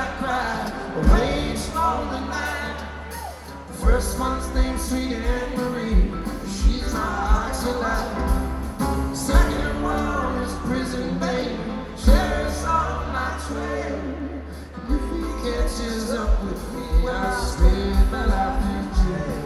I cry, rage all the night. The first one's named Sweet Anne Marie, she's my heart's alive. Second one is Prison Baby, sheriff's on my trail. And if he catches up with me, I'll spend my life in jail.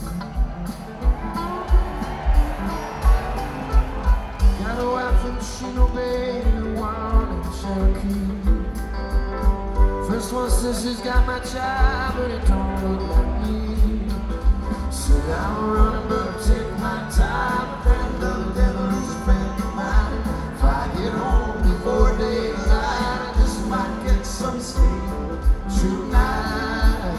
Got a wife in Chino Bay, one in Cherokee. First one says she's got my child, but it don't look like me. Said I'm running, but take my time. Friend of the devil is a friend of mine. If I get home before daylight, I just might get some sleep tonight.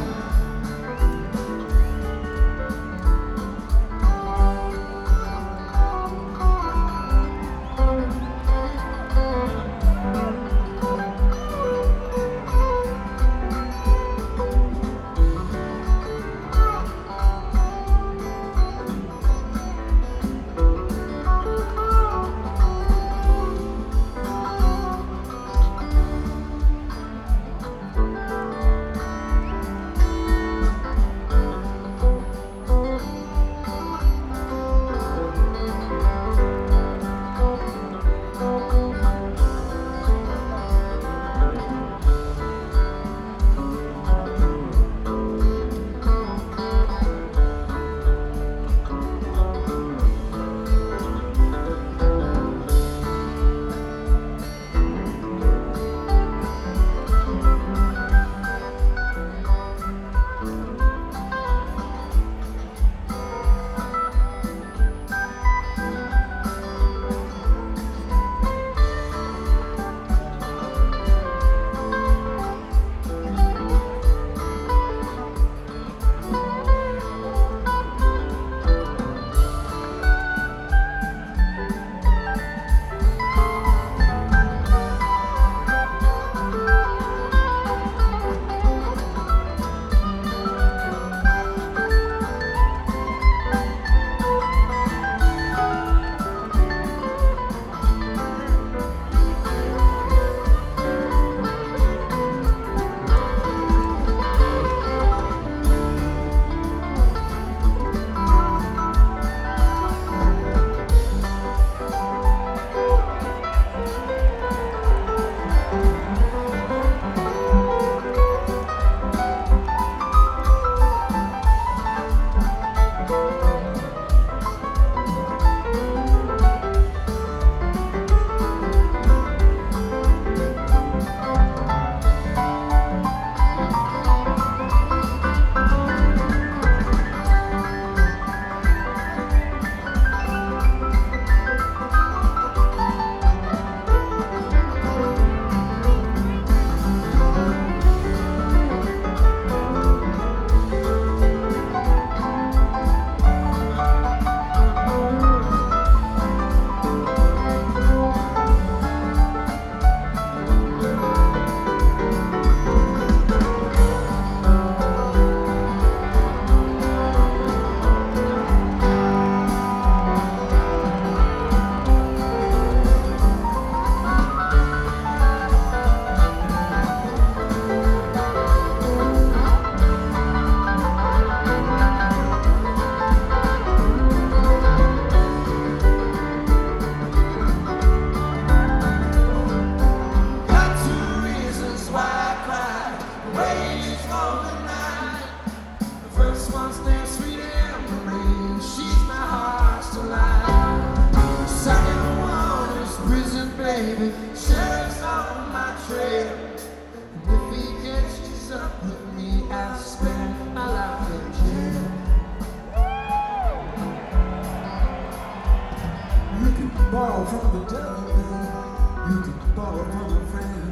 Borrow from the devil, man. You can borrow from a friend.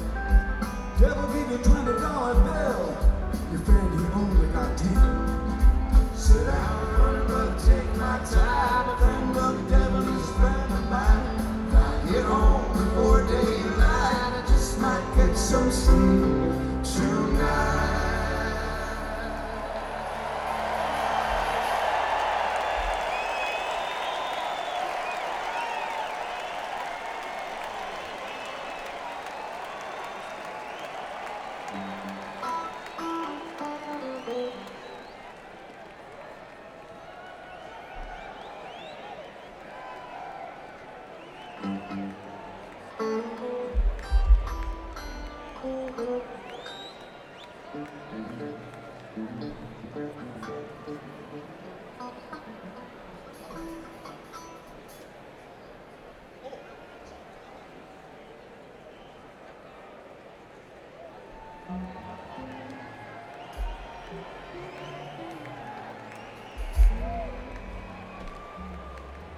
Devil give you $20 bill. Your friend, he only got 10. Sit down, run, but take my time. A friend of the devil is a friend of mine. If I get home before daylight, I just might get some sleep tonight.